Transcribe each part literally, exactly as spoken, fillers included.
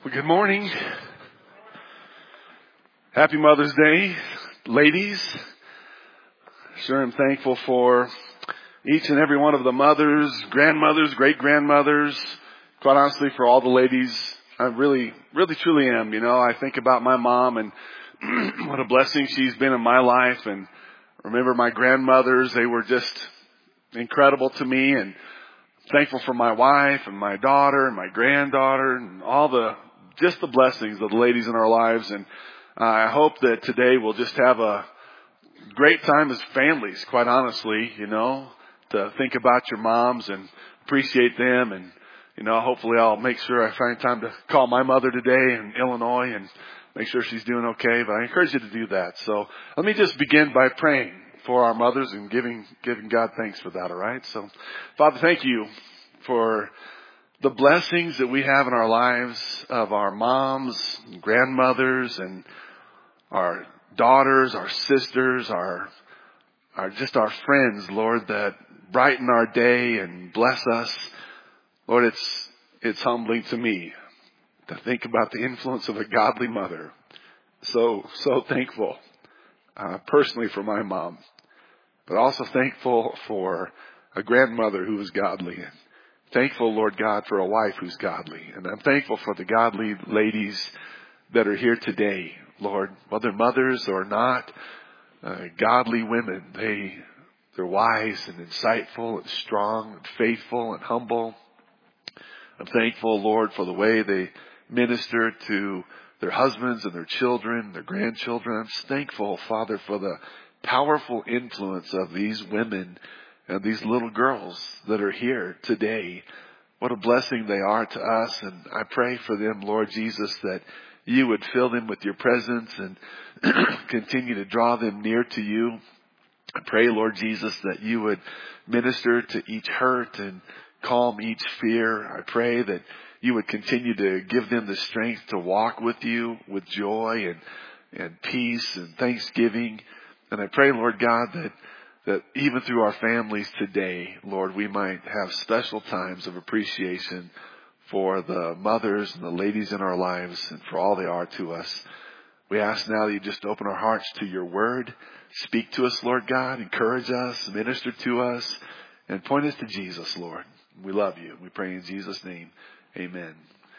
Well, good morning. Happy Mother's Day, ladies. Sure am thankful for each and every one of the mothers, grandmothers, great-grandmothers, quite honestly for all the ladies. I really, really, truly am. You know, I think about my mom and what a blessing she's been in my life, and remember my grandmothers. They were just incredible to me, and thankful for my wife and my daughter and my granddaughter and all the just the blessings of the ladies in our lives. And uh, I hope that today we'll just have a great time as families, quite honestly, you know, to think about your moms and appreciate them. And, you know, hopefully I'll make sure I find time to call my mother today in Illinois and make sure she's doing okay. But I encourage you to do that. So let me just begin by praying for our mothers and giving, giving God thanks for that. All right. So Father, thank you for the blessings that we have in our lives of our moms, and grandmothers, and our daughters, our sisters, our, our, just our friends, Lord, that brighten our day and bless us. Lord, it's, it's humbling to me to think about the influence of a godly mother. So, so thankful, uh, personally for my mom, but also thankful for a grandmother who was godly. Thankful, Lord God, for a wife who's godly. And I'm thankful for the godly ladies that are here today, Lord, whether mothers or not, uh, godly women. They, they're wise and insightful and strong and faithful and humble. I'm thankful, Lord, for the way they minister to their husbands and their children, their grandchildren. I'm just thankful, Father, for the powerful influence of these women and these little girls that are here today. What a blessing they are to us. And I pray for them, Lord Jesus, that you would fill them with your presence and continue to draw them near to you. I pray, Lord Jesus, that you would minister to each hurt and calm each fear. I pray that you would continue to give them the strength to walk with you with joy and, and peace and thanksgiving. And I pray, Lord God, that that even through our families today, Lord, we might have special times of appreciation for the mothers and the ladies in our lives and for all they are to us. We ask now that you just open our hearts to your word. Speak to us, Lord God. Encourage us, minister to us, and point us to Jesus, Lord. We love you. We pray in Jesus' name. Amen.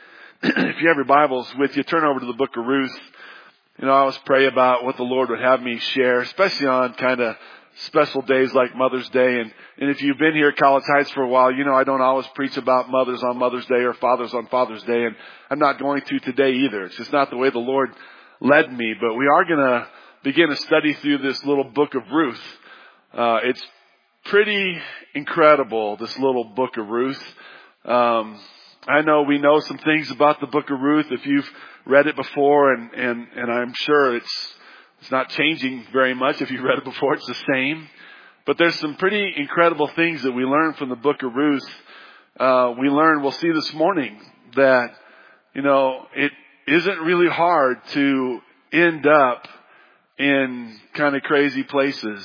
If you have your Bibles with you, turn over to the book of Ruth. You know, I always pray about what the Lord would have me share, especially on kind of special days like Mother's Day. And, and if you've been here at College Heights for a while, you know I don't always preach about mothers on Mother's Day or fathers on Father's Day. And I'm not going to today either. It's just not the way the Lord led me. But we are going to begin a study through this little book of Ruth. Uh, it's pretty incredible, this little book of Ruth. Um, I know we know some things about the book of Ruth if you've read it before, and, and, and I'm sure it's It's not changing very much. If you read it before, it's the same. But there's some pretty incredible things that we learn from the book of Ruth. Uh, we learn, we'll see this morning, that, you know, it isn't really hard to end up in kind of crazy places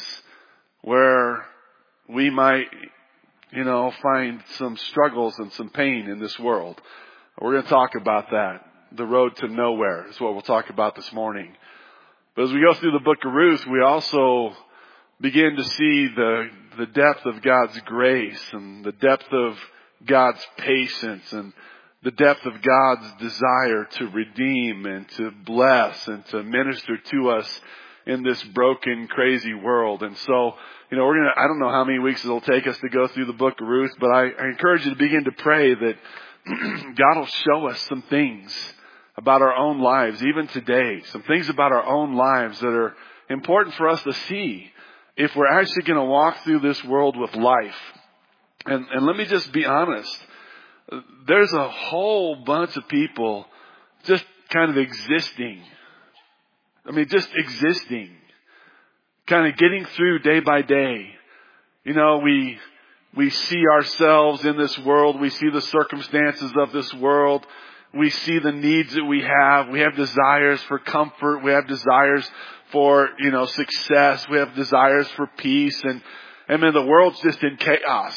where we might, you know, find some struggles and some pain in this world. We're going to talk about that. The road to nowhere is what we'll talk about this morning. But as we go through the book of Ruth, we also begin to see the the depth of God's grace and the depth of God's patience and the depth of God's desire to redeem and to bless and to minister to us in this broken, crazy world. And so, you know, we're going to, I don't know how many weeks it'll take us to go through the book of Ruth, but I, I encourage you to begin to pray that God will show us some things about our own lives, even today, some things about our own lives that are important for us to see if we're actually going to walk through this world with life. And, and let me just be honest. There's a whole bunch of people just kind of existing. I mean, just existing, kind of getting through day by day. You know, we, we see ourselves in this world. We see the circumstances of this world. We see the needs that we have. We have desires for comfort. We have desires for, you know, success. We have desires for peace. And, I mean, the world's just in chaos.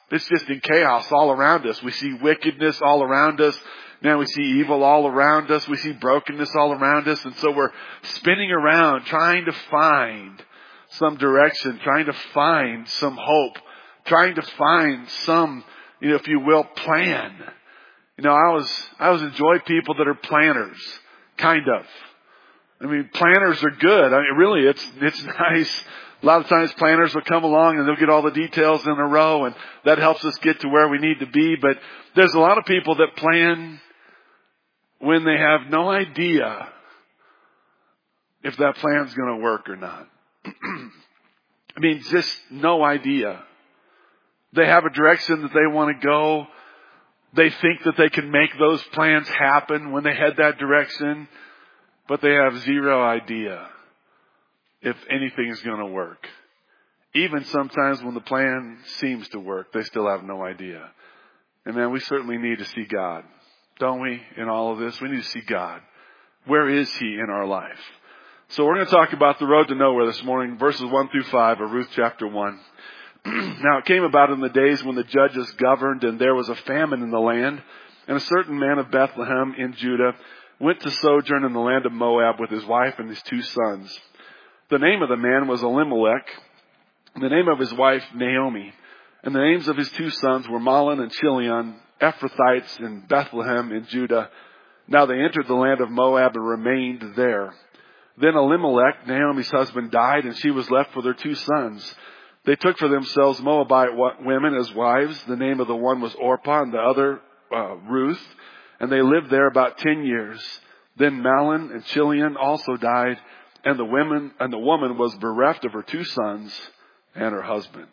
It's just in chaos all around us. We see wickedness all around us. Now we see evil all around us. We see brokenness all around us. And so we're spinning around trying to find some direction, trying to find some hope, trying to find some, you know, if you will, plan. You know, I was, I always enjoy people that are planners, kind of. I mean, planners are good. I mean, really, it's, it's nice. A lot of times planners will come along and they'll get all the details in a row, and that helps us get to where we need to be. But there's a lot of people that plan when they have no idea if that plan's going to work or not. I mean, just no idea. They have a direction that they want to go. They think that they can make those plans happen when they head that direction, but they have zero idea if anything is going to work. Even sometimes when the plan seems to work, they still have no idea. And man, we certainly need to see God, don't we, in all of this? We need to see God. Where is He in our life? So we're going to talk about the road to nowhere this morning, verses one through five of Ruth chapter one. Now it came about in the days when the judges governed, and there was a famine in the land, and a certain man of Bethlehem in Judah went to sojourn in the land of Moab with his wife and his two sons. The name of the man was Elimelech, and the name of his wife Naomi, and the names of his two sons were Mahlon and Chilion, Ephrathites in Bethlehem in Judah. Now they entered the land of Moab and remained there. Then Elimelech, Naomi's husband, died, and she was left with her two sons. They took for themselves Moabite women as wives. The name of the one was Orpah and the other uh, Ruth. And they lived there about ten years. Then Mahlon and Chilion also died, and the women and the woman was bereft of her two sons and her husband.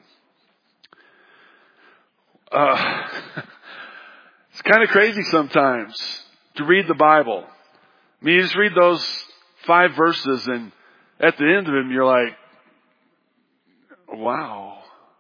Uh, it's kind of crazy sometimes to read the Bible. I mean, you just read those five verses, and at the end of them, you're like, wow.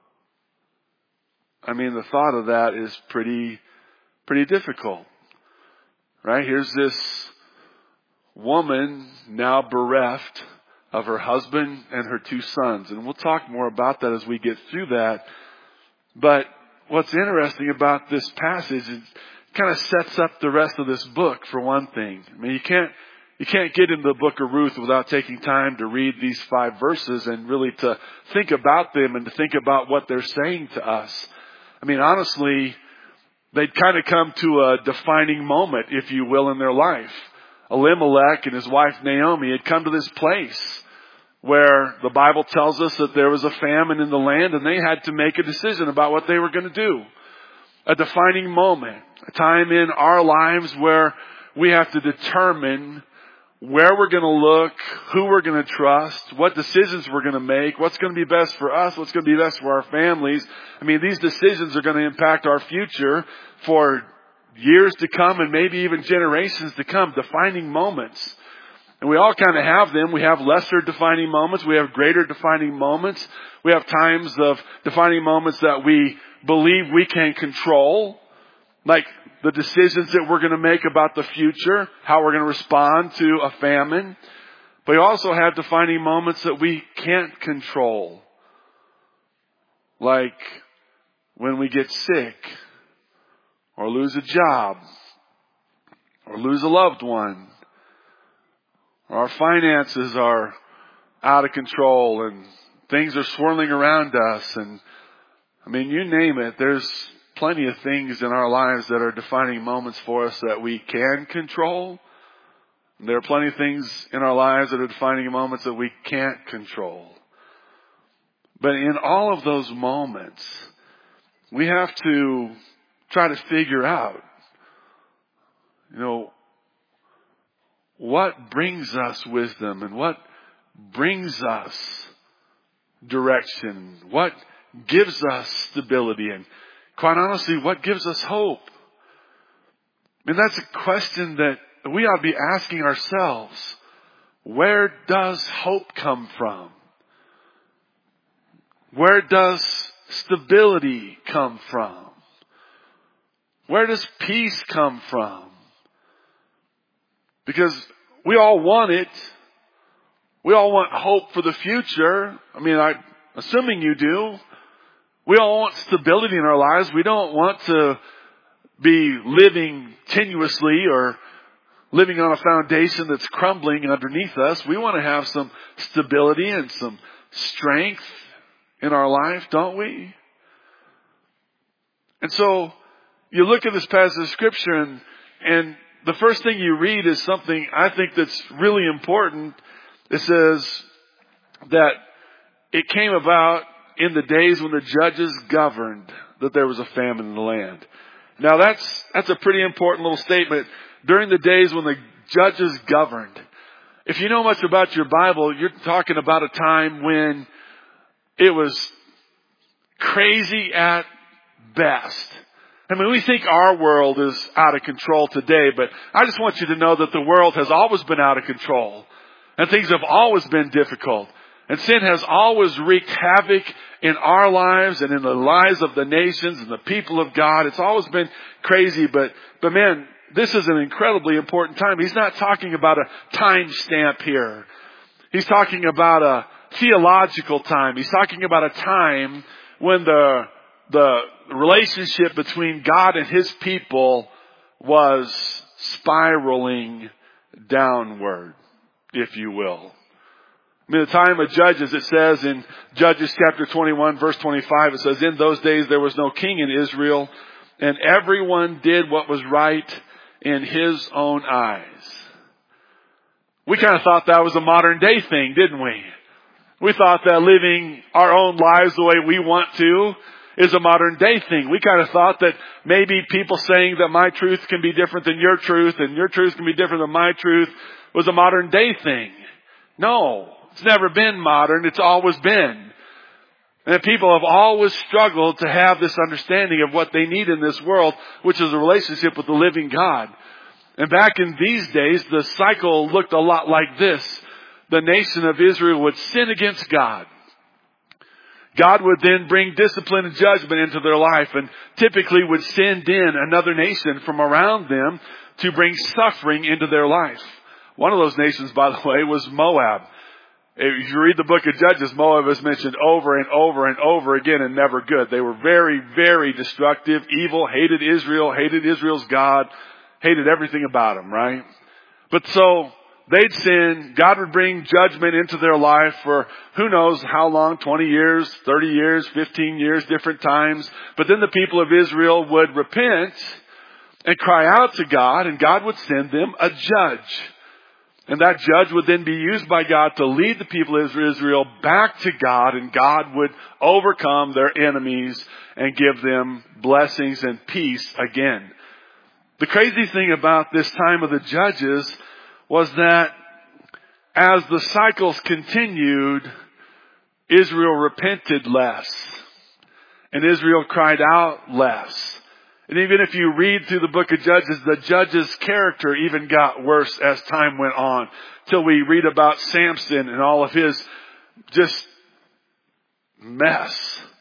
I mean, the thought of that is pretty, pretty difficult, right? Here's this woman now bereft of her husband and her two sons. And we'll talk more about that as we get through that. But what's interesting about this passage is it kind of sets up the rest of this book, for one thing. I mean, you can't You can't get into the book of Ruth without taking time to read these five verses and really to think about them and to think about what they're saying to us. I mean, honestly, they'd kind of come to a defining moment, if you will, in their life. Elimelech and his wife Naomi had come to this place where the Bible tells us that there was a famine in the land, and they had to make a decision about what they were going to do. A defining moment, a time in our lives where we have to determine where we're going to look, who we're going to trust, what decisions we're going to make, what's going to be best for us, what's going to be best for our families. I mean, these decisions are going to impact our future for years to come and maybe even generations to come, defining moments. And we all kind of have them. We have lesser defining moments. We have greater defining moments. We have times of defining moments that we believe we can control, like the decisions that we're going to make about the future, how we're going to respond to a famine. But we also have defining moments that we can't control, like when we get sick, or lose a job, or lose a loved one, or our finances are out of control and things are swirling around us. And I mean, you name it, there's plenty of things in our lives that are defining moments for us that we can control. There are plenty of things in our lives that are defining moments that we can't control. But in all of those moments, we have to try to figure out, you know, what brings us wisdom and what brings us direction, what gives us stability, and quite honestly, what gives us hope? I mean, that's a question that we ought to be asking ourselves. Where does hope come from? Where does stability come from? Where does peace come from? Because we all want it. We all want hope for the future. I mean, I'm assuming you do. We all want stability in our lives. We don't want to be living tenuously or living on a foundation that's crumbling underneath us. We want to have some stability and some strength in our life, don't we? And so you look at this passage of Scripture, and, and the first thing you read is something I think that's really important. It says that it came about in the days when the judges governed that there was a famine in the land. Now that's, that's a pretty important little statement. During the days when the judges governed. If you know much about your Bible, you're talking about a time when it was crazy at best. I mean, we think our world is out of control today, but I just want you to know that the world has always been out of control. And things have always been difficult. And sin has always wreaked havoc in our lives and in the lives of the nations and the people of God. It's always been crazy, but, but man, this is an incredibly important time. He's not talking about a time stamp here. He's talking about a theological time. He's talking about a time when the, the relationship between God and His people was spiraling downward, if you will. I mean, the time of Judges, it says in Judges chapter twenty-one, verse twenty-five, it says, in those days there was no king in Israel, and everyone did what was right in his own eyes. We kind of thought that was a modern day thing, didn't we? We thought that living our own lives the way we want to is a modern day thing. We kind of thought that maybe people saying that my truth can be different than your truth and your truth can be different than my truth was a modern day thing. No. It's never been modern. It's always been. And people have always struggled to have this understanding of what they need in this world, which is a relationship with the living God. And back in these days, the cycle looked a lot like this. The nation of Israel would sin against God. God would then bring discipline and judgment into their life and typically would send in another nation from around them to bring suffering into their life. One of those nations, by the way, was Moab. If you read the book of Judges, Moab is mentioned over and over and over again and never good. They were very, very destructive, evil, hated Israel, hated Israel's God, hated everything about him, right? But so they'd sin. God would bring judgment into their life for who knows how long, twenty years, thirty years, fifteen years, different times. But then the people of Israel would repent and cry out to God, and God would send them a judge. And that judge would then be used by God to lead the people of Israel back to God, and God would overcome their enemies and give them blessings and peace again. The crazy thing about this time of the judges was that as the cycles continued, Israel repented less. And Israel cried out less. And even if you read through the book of Judges, the judge's character even got worse as time went on. Till we read about Samson and all of his just mess.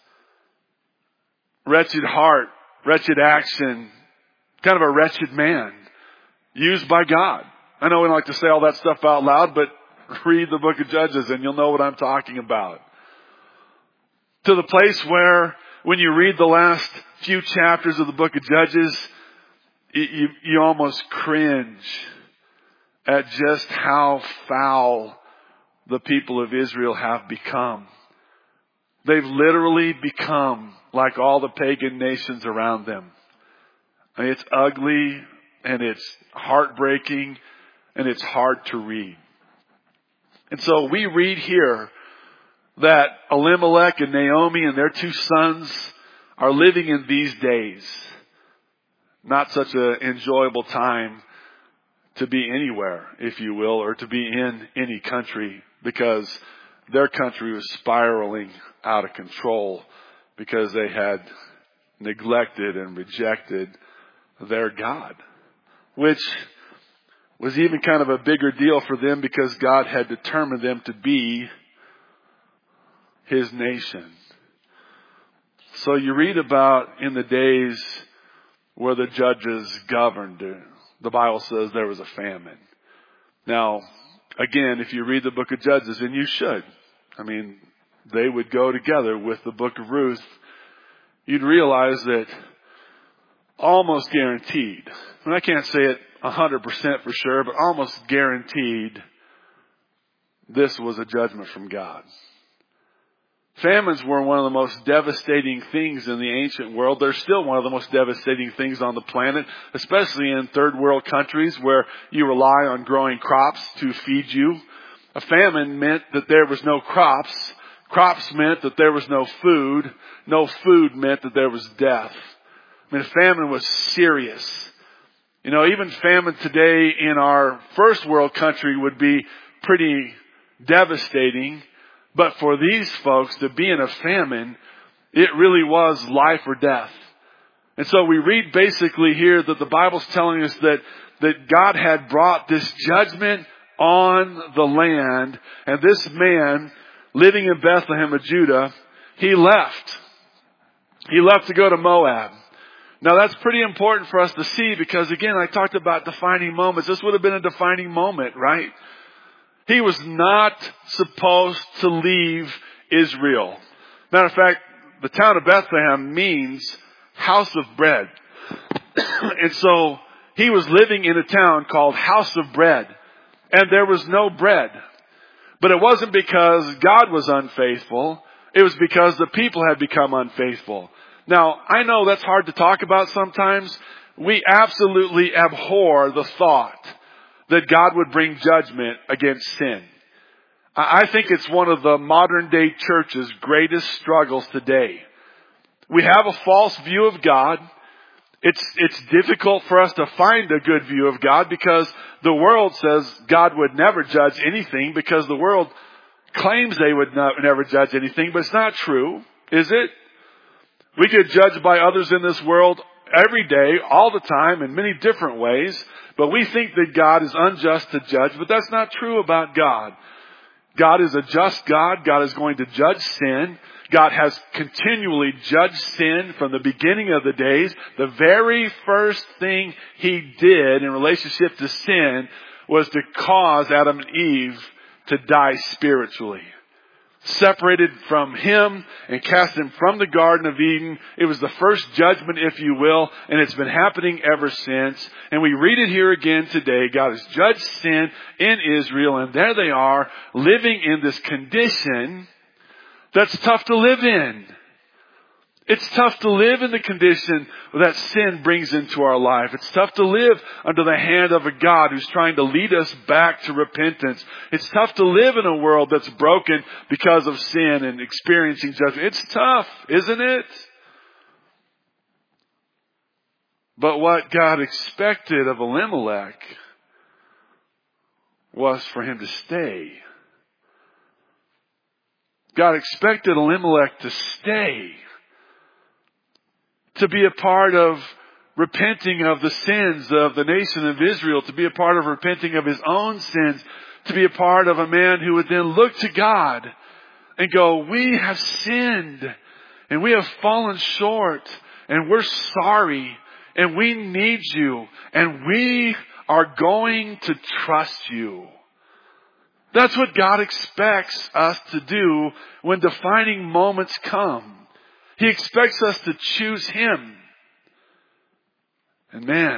Wretched heart, wretched action, kind of a wretched man used by God. I know we don't like to say all that stuff out loud, but read the book of Judges and you'll know what I'm talking about. To the place where when you read the last few chapters of the book of Judges, you, you almost cringe at just how foul the people of Israel have become. They've literally become like all the pagan nations around them. I mean, it's ugly and it's heartbreaking and it's hard to read. And so we read here that Elimelech and Naomi and their two sons are living in these days. Not such an enjoyable time to be anywhere, if you will, or to be in any country, because their country was spiraling out of control because they had neglected and rejected their God, which was even kind of a bigger deal for them because God had determined them to be His nation. So you read about in the days where the judges governed, the Bible says there was a famine. Now, again, if you read the book of Judges, and you should, I mean, they would go together with the book of Ruth, you'd realize that almost guaranteed, and I can't say it one hundred percent for sure, but almost guaranteed, this was a judgment from God. Famines were one of the most devastating things in the ancient world. They're still one of the most devastating things on the planet, especially in third world countries where you rely on growing crops to feed you. A famine meant that there was no crops. Crops meant that there was no food. No food meant that there was death. I mean, famine was serious. You know, even famine today in our first world country would be pretty devastating. But for these folks to be in a famine, it really was life or death. And so we read basically here that the Bible's telling us that, that God had brought this judgment on the land. And this man living in Bethlehem of Judah, he left. He left to go to Moab. Now that's pretty important for us to see because again, I talked about defining moments. This would have been a defining moment, right? He was not supposed to leave Israel. Matter of fact, the town of Bethlehem means house of bread. And so he was living in a town called House of Bread. And there was no bread. But it wasn't because God was unfaithful. It was because the people had become unfaithful. Now, I know that's hard to talk about sometimes. We absolutely abhor the thought that God would bring judgment against sin. I think it's one of the modern day church's greatest struggles today. We have a false view of God. It's, it's difficult for us to find a good view of God because the world says God would never judge anything because the world claims they would not, never judge anything, but it's not true, is it? We get judged by others in this world every day, all the time, in many different ways. But we think that God is unjust to judge, but that's not true about God. God is a just God. God is going to judge sin. God has continually judged sin from the beginning of the days. The very first thing He did in relationship to sin was to cause Adam and Eve to die spiritually. Separated from Him and cast them from the Garden of Eden. It was the first judgment, if you will, and it's been happening ever since. And we read it here again today. God has judged sin in Israel, and there they are, living in this condition that's tough to live in. It's tough to live in the condition that sin brings into our life. It's tough to live under the hand of a God who's trying to lead us back to repentance. It's tough to live in a world that's broken because of sin and experiencing judgment. It's tough, isn't it? But what God expected of Elimelech was for him to stay. God expected Elimelech to stay. To be a part of repenting of the sins of the nation of Israel, to be a part of repenting of his own sins, to be a part of a man who would then look to God and go, we have sinned and we have fallen short and we're sorry and we need you and we are going to trust you. That's what God expects us to do when defining moments come. He expects us to choose Him. And man,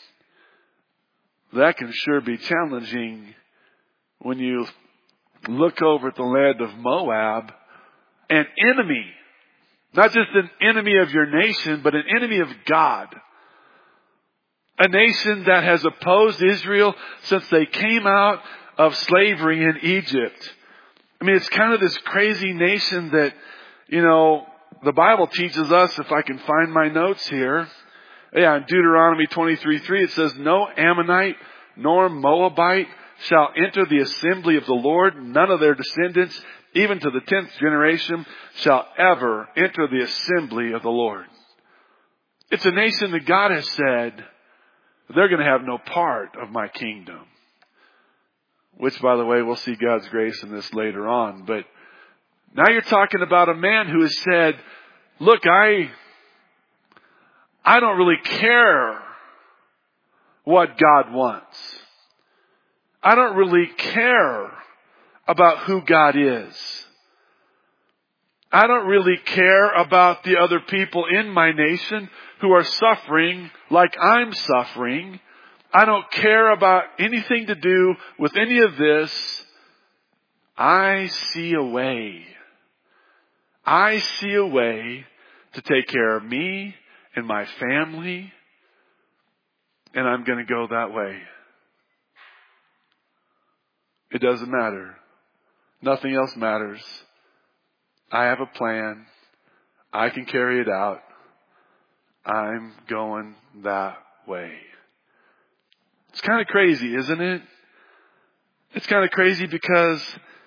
that can sure be challenging when you look over at the land of Moab, an enemy, not just an enemy of your nation, but an enemy of God. A nation that has opposed Israel since they came out of slavery in Egypt. I mean, it's kind of this crazy nation that, you know, the Bible teaches us, if I can find my notes here. Yeah, in Deuteronomy twenty-three three it says, no Ammonite nor Moabite shall enter the assembly of the Lord. None of their descendants, even to the tenth generation, shall ever enter the assembly of the Lord. It's a nation that God has said, they're going to have no part of my kingdom. Which, by the way, we'll see God's grace in this later on. But now you're talking about a man who has said, look, I, I don't really care what God wants. I don't really care about who God is. I don't really care about the other people in my nation who are suffering like I'm suffering. I don't care about anything to do with any of this. I see a way. I see a way to take care of me and my family, and I'm going to go that way. It doesn't matter. Nothing else matters. I have a plan. I can carry it out. I'm going that way. It's kind of crazy, isn't it? It's kind of crazy because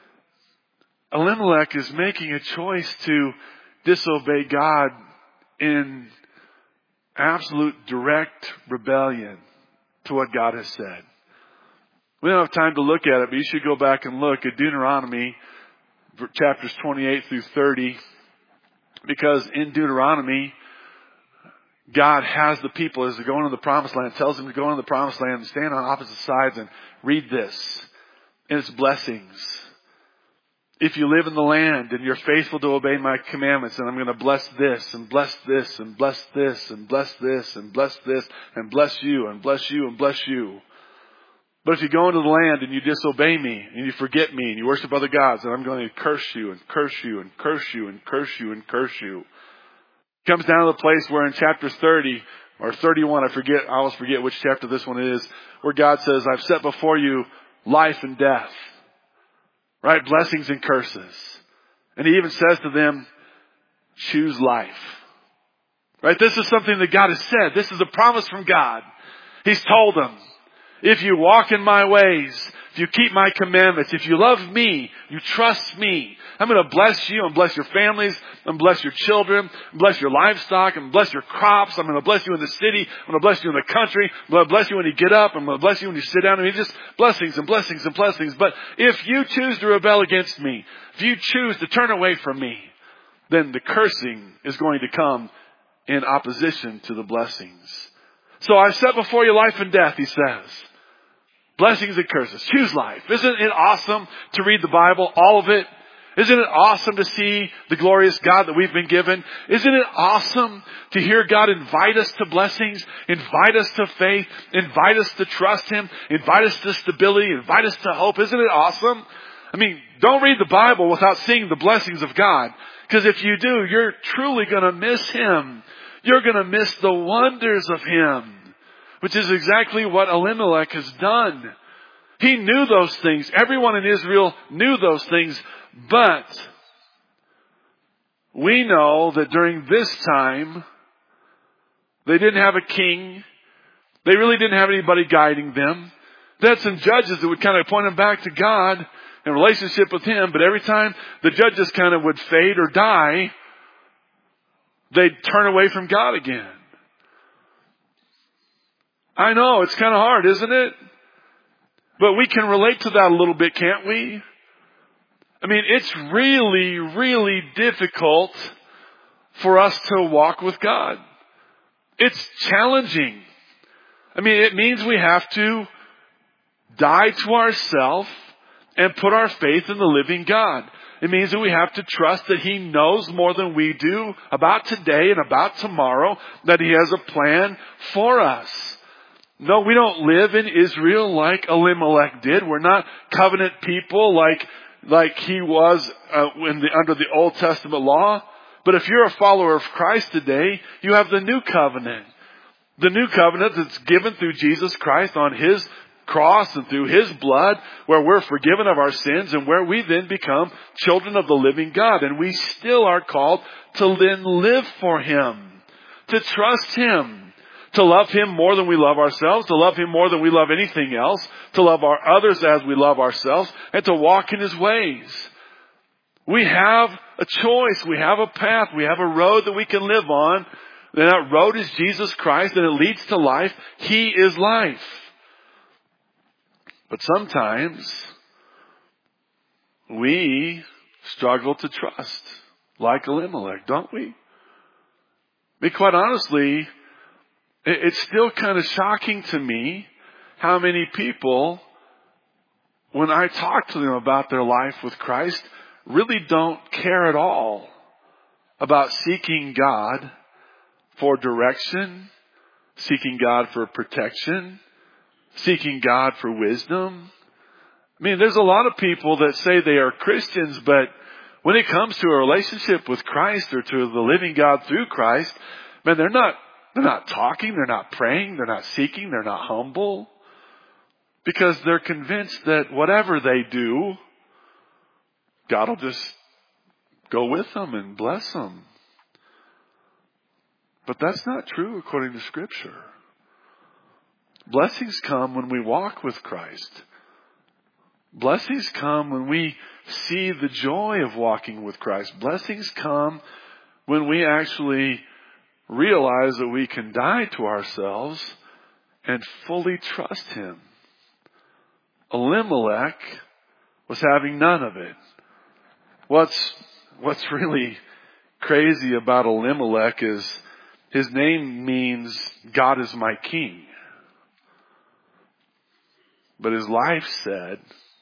Elimelech is making a choice to disobey God in absolute direct rebellion to what God has said. We don't have time to look at it, but you should go back and look at Deuteronomy chapters twenty-eight through thirty, because in Deuteronomy, God has the people, as they're going into the promised land, tells them to go into the promised land and stand on opposite sides and read this. And it's blessings. If you live in the land and you're faithful to obey my commandments, and I'm going to bless this and bless this and bless this and bless this and bless this and bless you and bless you and bless you. But if you go into the land and you disobey me and you forget me and you worship other gods, then I'm going to curse you and curse you and curse you and curse you and curse you. It comes down to the place where in chapter thirty or thirty-one, I forget, I always forget which chapter this one is, where God says, I've set before you life and death. Right? Blessings and curses. And he even says to them, choose life. Right? This is something that God has said. This is a promise from God. He's told them, if you walk in my ways, if you keep my commandments, if you love me, you trust me, I'm going to bless you and bless your families, I'm going to bless your children, and bless your livestock, and bless your crops, I'm going to bless you in the city, I'm going to bless you in the country, I'm going to bless you when you get up, I'm going to bless you when you sit down. I mean, just blessings and blessings and blessings. But if you choose to rebel against me, if you choose to turn away from me, then the cursing is going to come in opposition to the blessings. So I've set before you life and death, he says. Blessings and curses. Choose life. Isn't it awesome to read the Bible, all of it? Isn't it awesome to see the glorious God that we've been given? Isn't it awesome to hear God invite us to blessings, invite us to faith, invite us to trust Him, invite us to stability, invite us to hope? Isn't it awesome? I mean, don't read the Bible without seeing the blessings of God. Because if you do, you're truly going to miss Him. You're going to miss the wonders of Him. Which is exactly what Elimelech has done. He knew those things. Everyone in Israel knew those things. But we know that during this time, they didn't have a king. They really didn't have anybody guiding them. They had some judges that would kind of point them back to God in relationship with Him. But every time the judges kind of would fade or die, they'd turn away from God again. I know, it's kind of hard, isn't it? But we can relate to that a little bit, can't we? I mean, it's really, really difficult for us to walk with God. It's challenging. I mean, it means we have to die to ourselves and put our faith in the living God. It means that we have to trust that He knows more than we do about today and about tomorrow, that He has a plan for us. No, we don't live in Israel like Elimelech did. We're not covenant people like like he was uh, in the, under the Old Testament law. But if you're a follower of Christ today, you have the new covenant. The new covenant that's given through Jesus Christ on His cross and through His blood, where we're forgiven of our sins and where we then become children of the living God. And we still are called to then live for Him, to trust Him, to love Him more than we love ourselves, to love Him more than we love anything else, to love our others as we love ourselves, and to walk in His ways. We have a choice. We have a path. We have a road that we can live on. And that road is Jesus Christ, and it leads to life. He is life. But sometimes we struggle to trust, like Elimelech, don't we? I mean, quite honestly, it's still kind of shocking to me how many people, when I talk to them about their life with Christ, really don't care at all about seeking God for direction, seeking God for protection, seeking God for wisdom. I mean, there's a lot of people that say they are Christians, but when it comes to a relationship with Christ or to the living God through Christ, man, they're not, they're not talking, they're not praying, they're not seeking, they're not humble. Because they're convinced that whatever they do, God will just go with them and bless them. But that's not true according to Scripture. Blessings come when we walk with Christ. Blessings come when we see the joy of walking with Christ. Blessings come when we actually realize that we can die to ourselves and fully trust Him. Elimelech was having none of it. What's, what's really crazy about Elimelech is his name means God is my king. But his life said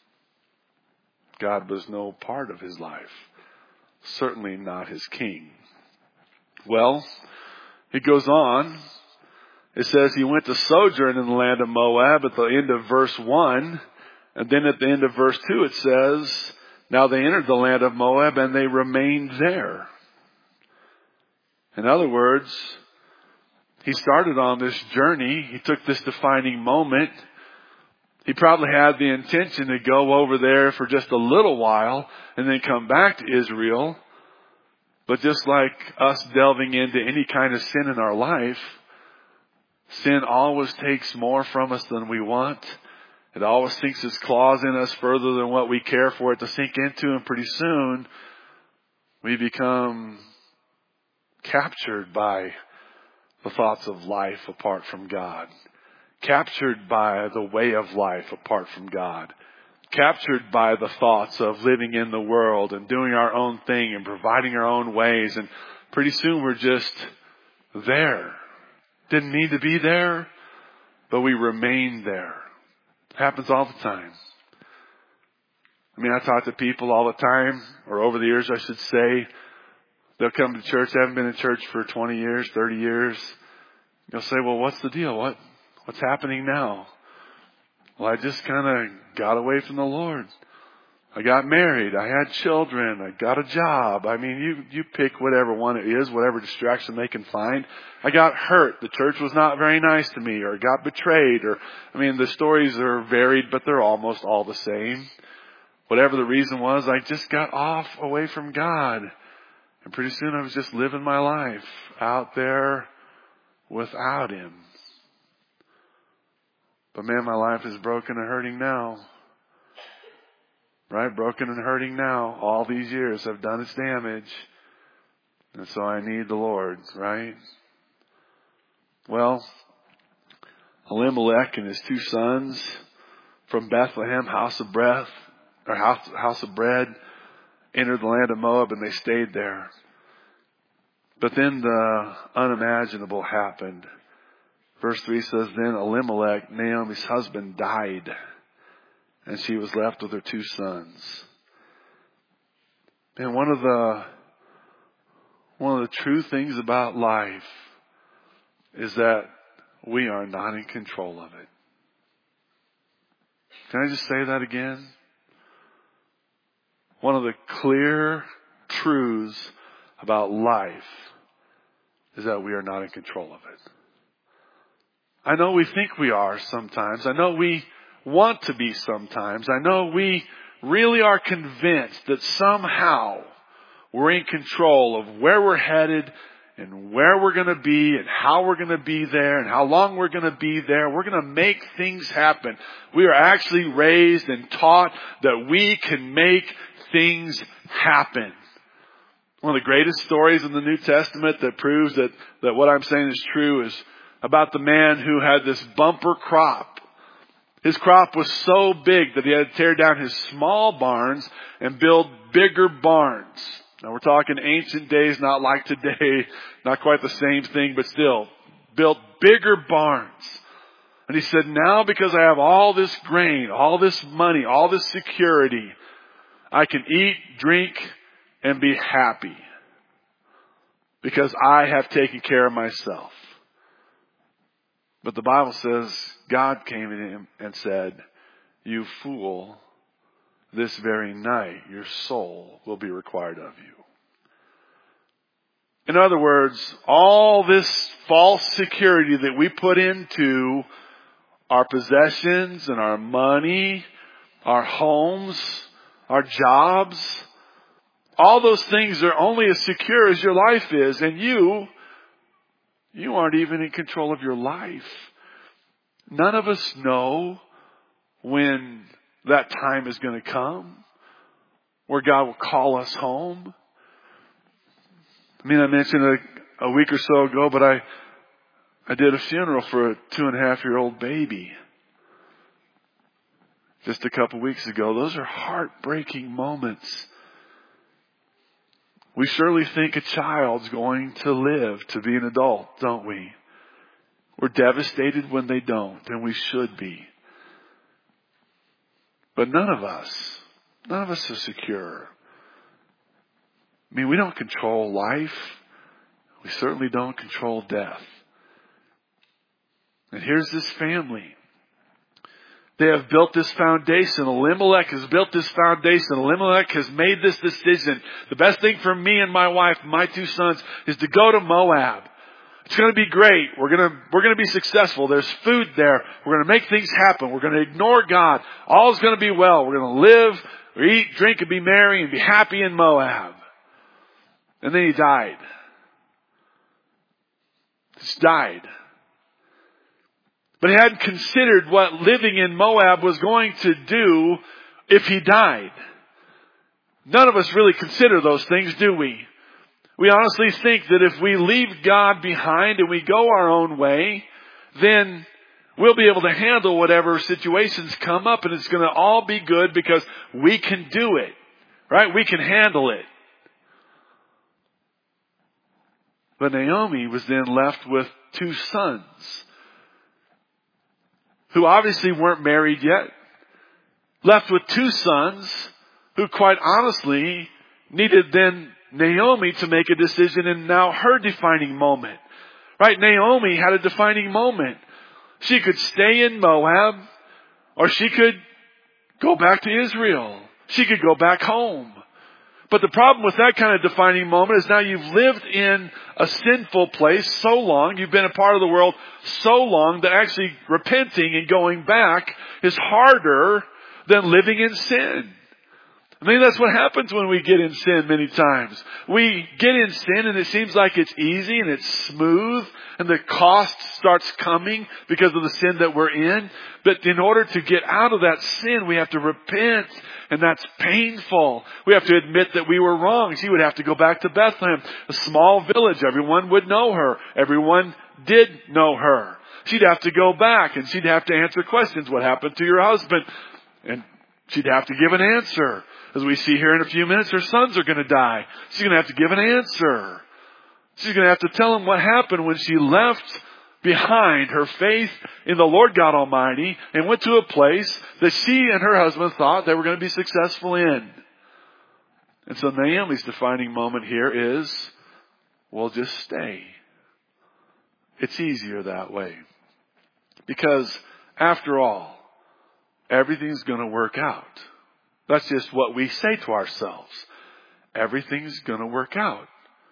God was no part of his life. Certainly not his king. Well, it goes on. It says he went to sojourn in the land of Moab at the end of verse one. And then at the end of verse two it says, now they entered the land of Moab and they remained there. In other words, he started on this journey. He took this defining moment. He probably had the intention to go over there for just a little while and then come back to Israel. But just like us delving into any kind of sin in our life, sin always takes more from us than we want. It always sinks its claws in us further than what we care for it to sink into. And pretty soon, we become captured by the thoughts of life apart from God. Captured by the way of life apart from God. Captured by the thoughts of living in the world and doing our own thing and providing our own ways. And pretty soon we're just there. Didn't need to be there, but we remain there. It happens all the time. I mean, I talk to people all the time, or over the years I should say. They'll come to church, they haven't been in church for twenty years, thirty years. They'll say, well, what's the deal? What, what's happening now? Well, I just kind of got away from the Lord. I got married. I had children. I got a job. I mean, you, you pick whatever one it is, whatever distraction they can find. I got hurt. The church was not very nice to me, or got betrayed, or, I mean, the stories are varied, but they're almost all the same. Whatever the reason was, I just got off away from God. And pretty soon I was just living my life out there without Him. But man, my life is broken and hurting now. Right? Broken and hurting now. All these years have done its damage. And so I need the Lord, right? Well, Elimelech and his two sons from Bethlehem, house of breath, or house, house of bread, entered the land of Moab and they stayed there. But then the unimaginable happened. Verse three says, then Elimelech, Naomi's husband, died, and she was left with her two sons. And one of the one of the true things about life is that we are not in control of it. Can I just say that again? One of the clear truths about life is that we are not in control of it. I know we think we are sometimes. I know we want to be sometimes. I know we really are convinced that somehow we're in control of where we're headed and where we're going to be and how we're going to be there and how long we're going to be there. We're going to make things happen. We are actually raised and taught that we can make things happen. One of the greatest stories in the New Testament that proves that, that what I'm saying is true is about the man who had this bumper crop. His crop was so big that he had to tear down his small barns and build bigger barns. Now we're talking ancient days, not like today, not quite the same thing, but still built bigger barns. And he said, now because I have all this grain, all this money, all this security, I can eat, drink, and be happy. because I have taken care of myself. But the Bible says God came to him and said, you fool, this very night your soul will be required of you. In other words, all this false security that we put into our possessions and our money, our homes, our jobs, all those things are only as secure as your life is. And you, you aren't even in control of your life. None of us know when that time is going to come where God will call us home. I mean, I mentioned a, a week or so ago, but I, I did a funeral for a two and a half year old baby just a couple weeks ago. Those are heartbreaking moments. We surely think a child's going to live to be an adult, don't we? We're devastated when they don't, and we should be. But none of us, none of us are secure. I mean, we don't control life. We certainly don't control death. And here's this family. They have built this foundation. Elimelech has built this foundation. Elimelech has made this decision. The best thing for me and my wife, my two sons, is to go to Moab. It's going to be great. We're going to, we're going to be successful. There's food there. We're going to make things happen. We're going to ignore God. All's going to be well. We're going to live, or eat, drink, and be merry and be happy in Moab. And then he died. Just died. But he hadn't considered what living in Moab was going to do if he died. None of us really consider those things, do we? We honestly think that if we leave God behind and we go our own way, then we'll be able to handle whatever situations come up, and it's going to all be good because we can do it. Right? We can handle it. But Naomi was then left with two sons who obviously weren't married yet. Left with two sons who quite honestly needed then Naomi to make a decision in now her defining moment. Right? Naomi had a defining moment. She could stay in Moab, or she could go back to Israel. She could go back home. But the problem with that kind of defining moment is now you've lived in a sinful place so long, you've been a part of the world so long that actually repenting and going back is harder than living in sin. I mean, that's what happens when we get in sin many times. We get in sin and it seems like it's easy and it's smooth and the cost starts coming because of the sin that we're in. But in order to get out of that sin, we have to repent, and that's painful. We have to admit that we were wrong. She would have to go back to Bethlehem, a small village. Everyone would know her. Everyone did know her. She'd have to go back and she'd have to answer questions. What happened to your husband? And she'd have to give an answer. As we see here in a few minutes, her sons are going to die. She's going to have to give an answer. She's going to have to tell them what happened when she left behind her faith in the Lord God Almighty and went to a place that she and her husband thought they were going to be successful in. And so Naomi's defining moment here is, well, just stay. It's easier that way. Because after all, everything's going to work out. That's just what we say to ourselves. Everything's going to work out.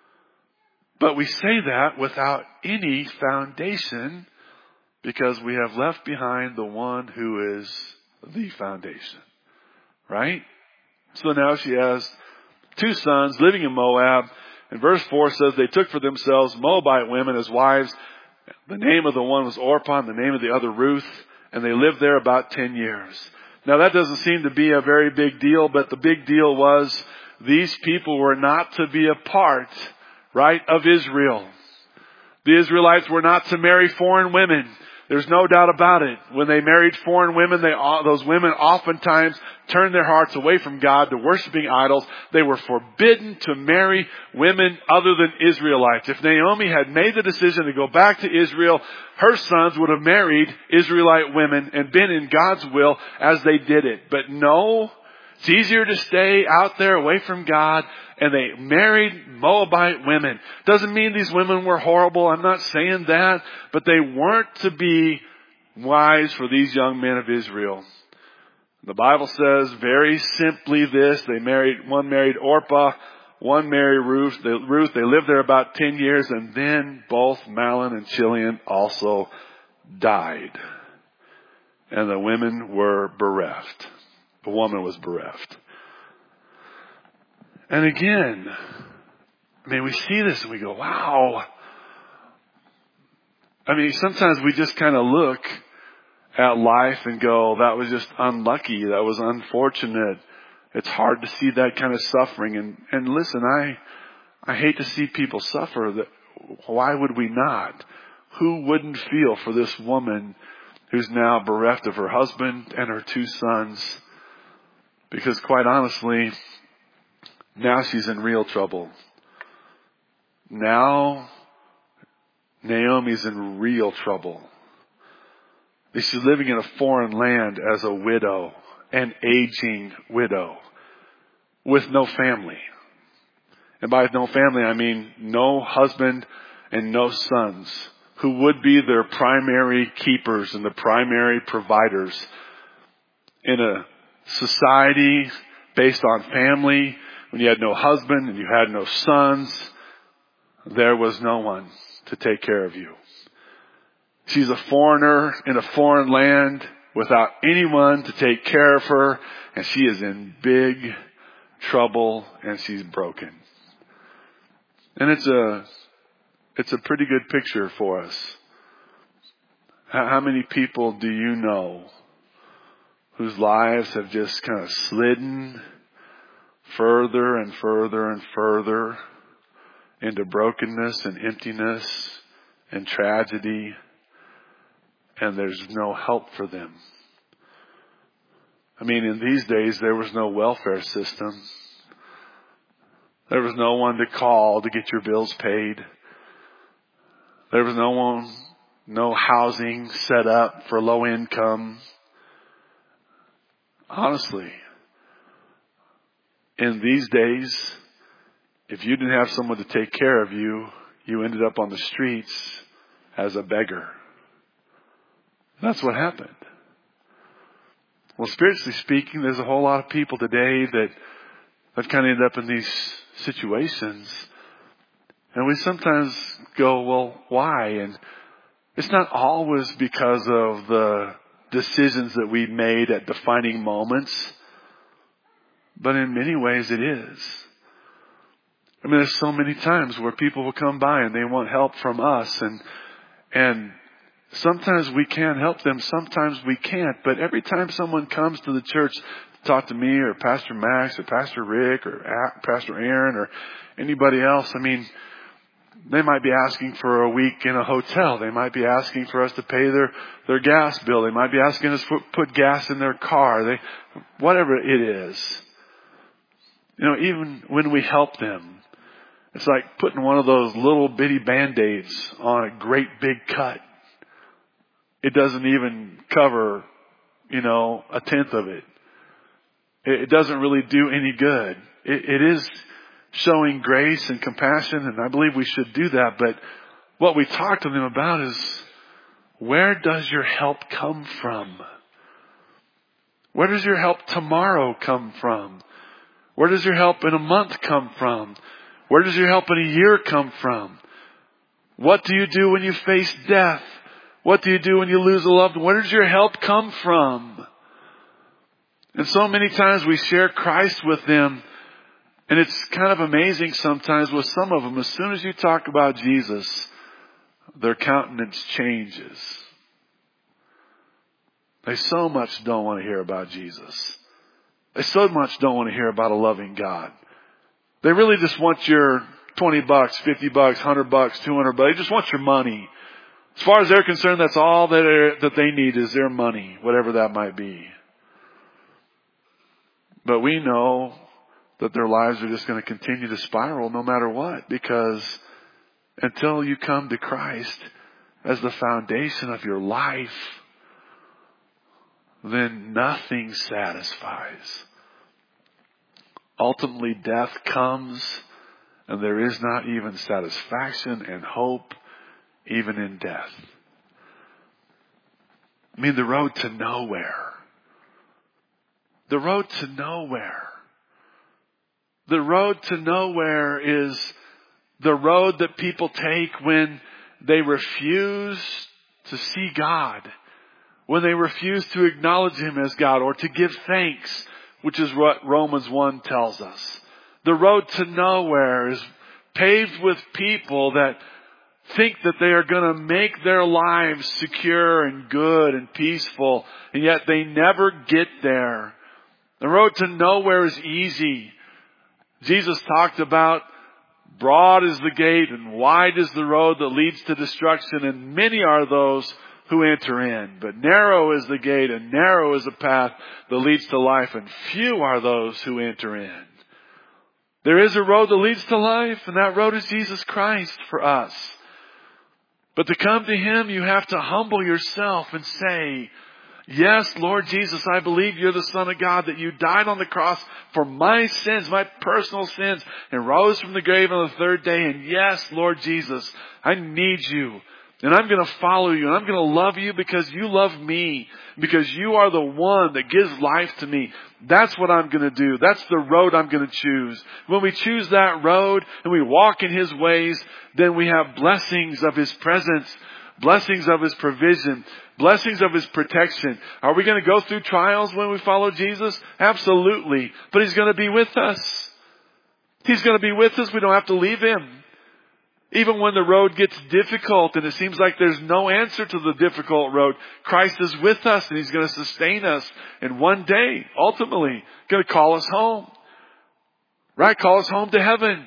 But we say that without any foundation because we have left behind the one who is the foundation. Right? So now she has two sons living in Moab. And verse four says they took for themselves Moabite women as wives. The name of the one was Orpah, and the name of the other Ruth. And they lived there about ten years. Now that doesn't seem to be a very big deal, but the big deal was these people were not to be a part, right, of Israel. The Israelites were not to marry foreign women. There's no doubt about it. When they married foreign women, they, those women oftentimes turned their hearts away from God to worshiping idols. They were forbidden to marry women other than Israelites. If Naomi had made the decision to go back to Israel, her sons would have married Israelite women and been in God's will as they did it. But no, It's easier to stay out there away from God. And they married Moabite women. Doesn't mean these women were horrible. I'm not saying that. But they weren't to be wives for these young men of Israel. The Bible says very simply this. They married, one married Orpah, one married Ruth. They, Ruth, they lived there about ten years. And then both Mahlon and Chilion also died. And the women were bereft. The woman was bereft. And again, I mean, we see this and we go, wow. I mean, sometimes we just kind of look at life and go, that was just unlucky. That was unfortunate. It's hard to see that kind of suffering. And, and listen, I, I hate to see people suffer. That, why would we not? Who wouldn't feel for this woman who's now bereft of her husband and her two sons? Because quite honestly, now she's in real trouble. Now Naomi's in real trouble. She's living in a foreign land as a widow, an aging widow, with no family. And by no family, I mean no husband and no sons, who would be their primary keepers and the primary providers in a society based on family. When you had no husband and you had no sons, there was no one to take care of you. She's a foreigner in a foreign land without anyone to take care of her, and she is in big trouble and she's broken. And it's a it's a pretty good picture for us. How many people do you know whose lives have just kind of slidden further and further and further into brokenness and emptiness and tragedy, and there's no help for them? I mean, in these days, there was no welfare system. There was no one to call to get your bills paid. There was no one, no housing set up for low income. Honestly, in these days, if you didn't have someone to take care of you, you ended up on the streets as a beggar. That's what happened. Well, spiritually speaking, there's a whole lot of people today that have kind of ended up in these situations. And we sometimes go, well, why? And it's not always because of the decisions that we made at defining moments, but in many ways it is. I mean, there's so many times where people will come by and they want help from us, and and sometimes we can help them, sometimes we can't. But every time someone comes to the church to talk to me or Pastor Max or Pastor Rick or Pastor Aaron or anybody else, I mean, they might be asking for a week in a hotel. They might be asking for us to pay their, their gas bill. They might be asking us to put gas in their car. They, whatever it is. You know, even when we help them, it's like putting one of those little bitty Band-Aids on a great big cut. It doesn't even cover, you know, a tenth of it. It doesn't really do any good. It, it is showing grace and compassion, and I believe we should do that. But what we talk to them about is, where does your help come from? Where does your help tomorrow come from? Where does your help in a month come from? Where does your help in a year come from? What do you do when you face death? What do you do when you lose a loved one? Where does your help come from? And so many times we share Christ with them, and it's kind of amazing sometimes with some of them. As soon as you talk about Jesus, their countenance changes. They so much don't want to hear about Jesus. They so much don't want to hear about a loving God. They really just want your twenty bucks, fifty bucks, one hundred bucks, two hundred bucks. They just want your money. As far as they're concerned, that's all that, that they need is their money, whatever that might be. But we know that their lives are just going to continue to spiral no matter what, because until you come to Christ as the foundation of your life, then nothing satisfies. ultimately death comes, and there is not even satisfaction and hope even in death. I mean, the road to nowhere. The road to nowhere. The road to nowhere is the road that people take when they refuse to see God, when they refuse to acknowledge Him as God or to give thanks, which is what Romans one tells us. The road to nowhere is paved with people that think that they are going to make their lives secure and good and peaceful, and yet they never get there. The road to nowhere is easy. Jesus talked about broad is the gate and wide is the road that leads to destruction, and many are those who enter in. But narrow is the gate and narrow is the path that leads to life, and few are those who enter in. There is a road that leads to life, and that road is Jesus Christ for us. But to come to Him, you have to humble yourself and say, yes, Lord Jesus, I believe You're the Son of God, that You died on the cross for my sins, my personal sins, and rose from the grave on the third day. And yes, Lord Jesus, I need You. And I'm going to follow You. And I'm going to love You because You love me. Because You are the one that gives life to me. That's what I'm going to do. That's the road I'm going to choose. When we choose that road and we walk in His ways, then we have blessings of His presence, blessings of His provision, blessings of His protection. Are we going to go through trials when we follow Jesus? Absolutely. But He's going to be with us. He's going to be with us. We don't have to leave Him. Even when the road gets difficult and it seems like there's no answer to the difficult road, Christ is with us and He's going to sustain us. And one day, ultimately, going to call us home. Right? Call us home to heaven.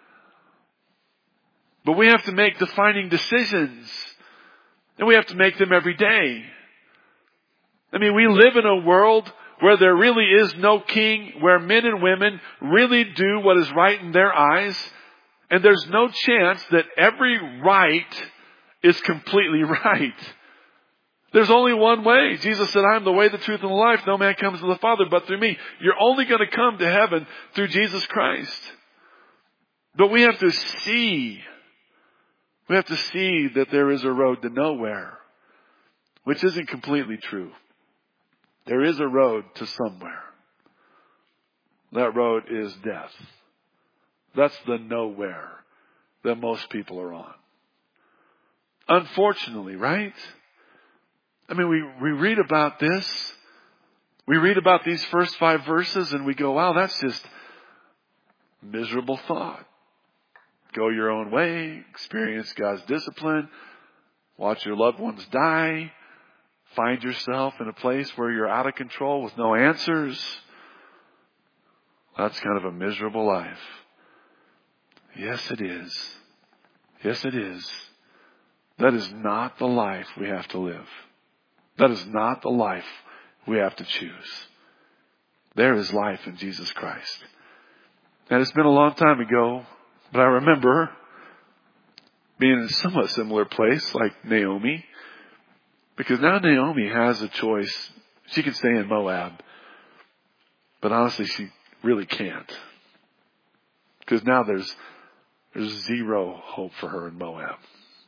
But we have to make defining decisions. And we have to make them every day. I mean, we live in a world where there really is no king, where men and women really do what is right in their eyes. And there's no chance that every right is completely right. There's only one way. Jesus said, I am the way, the truth, and the life. No man comes to the Father but through me. You're only going to come to heaven through Jesus Christ. But we have to see, we have to see that there is a road to nowhere, which isn't completely true. There is a road to somewhere. That road is death. That's the nowhere that most people are on. Unfortunately, right? I mean, we, we read about this. We read about these first five verses and we go, wow, that's just miserable thought. Go your own way, experience God's discipline, watch your loved ones die, find yourself in a place where you're out of control with no answers. That's kind of a miserable life. Yes, it is. Yes, it is. That is not the life we have to live. That is not the life we have to choose. There is life in Jesus Christ. And it's been a long time ago, but I remember being in a somewhat similar place like Naomi. Because now Naomi has a choice. She can stay in Moab. But honestly, she really can't. Because now there's There's zero hope for her in Moab.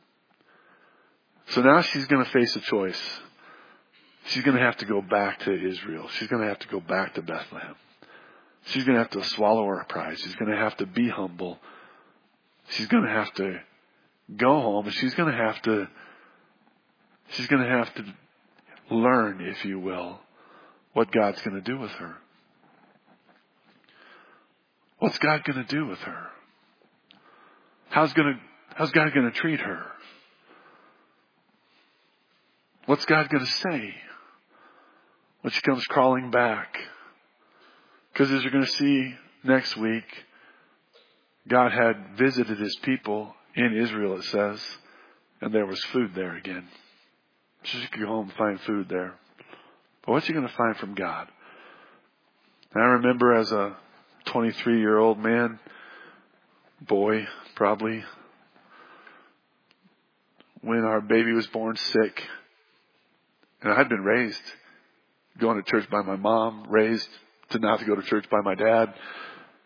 So now she's going to face a choice. She's going to have to go back to Israel. She's going to have to go back to Bethlehem. She's going to have to swallow her pride. She's going to have to be humble. She's going to have to go home, and she's going to have to, she's going to have to learn, if you will, what God's going to do with her. What's God going to do with her? How's gonna, how's God going to treat her? What's God going to say when she comes crawling back? Because as you're going to see next week, God had visited His people in Israel, it says, and there was food there again. So she could go home and find food there. But what's she going to find from God? And I remember as a twenty-three-year-old man, boy, probably, when our baby was born sick. And I'd been raised going to church by my mom, raised to not to go to church by my dad.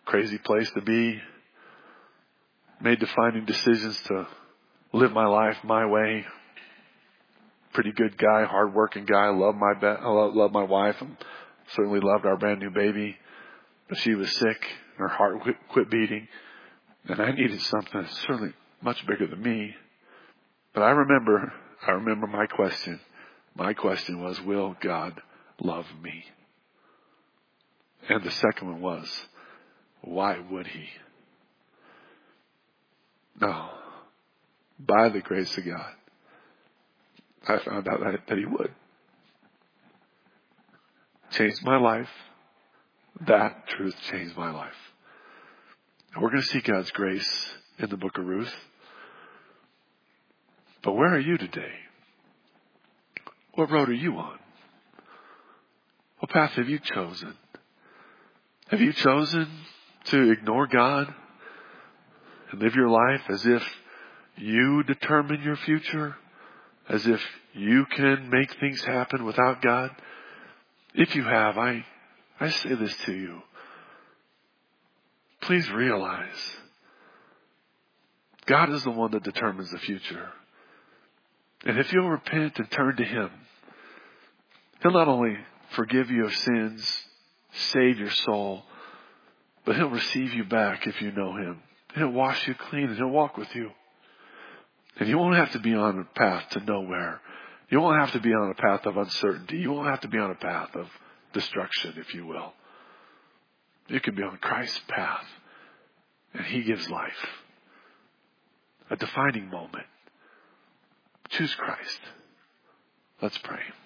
crazy place to be. Made defining decisions to live my life my way. Pretty good guy, hardworking guy. Love my be- I love, love my wife, and certainly loved our brand new baby. But she was sick, and her heart quit, quit beating, and I needed something certainly much bigger than me. But I remember, I remember my question. My question was, will God love me? And the second one was, why would He? No. By the grace of God, I found out that, that He would. Changed my life. That truth changed my life. And we're going to see God's grace in the book of Ruth. But where are you today? What road are you on? What path have you chosen? Have you chosen to ignore God and live your life as if you determine your future? As if you can make things happen without God? If you have, I, I say this to you. Please realize God is the one that determines the future. And if you'll repent and turn to Him, He'll not only forgive you of sins, save your soul, but He'll receive you back if you know Him. He'll wash you clean and He'll walk with you. And you won't have to be on a path to nowhere. You won't have to be on a path of uncertainty. You won't have to be on a path of destruction, if you will. You can be on Christ's path, and He gives life. A defining moment. Choose Christ. Let's pray.